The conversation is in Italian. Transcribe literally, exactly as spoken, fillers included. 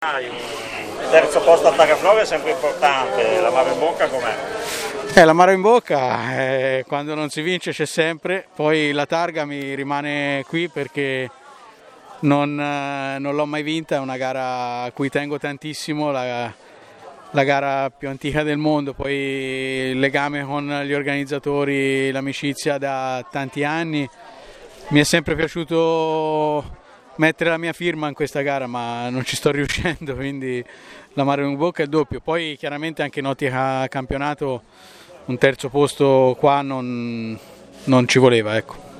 Il terzo posto a Tagaflog è sempre importante, l'amaro in bocca com'è? Eh, l'amaro in bocca, eh, quando non si vince c'è sempre, poi la targa mi rimane qui perché non, eh, non l'ho mai vinta, è una gara a cui tengo tantissimo, la, la gara più antica del mondo, poi il legame con gli organizzatori, l'amicizia da tanti anni, mi è sempre piaciuto mettere la mia firma in questa gara, ma non ci sto riuscendo, quindi l'amaro in bocca è il doppio. Poi chiaramente anche in ottica campionato un terzo posto qua non, non ci voleva, ecco.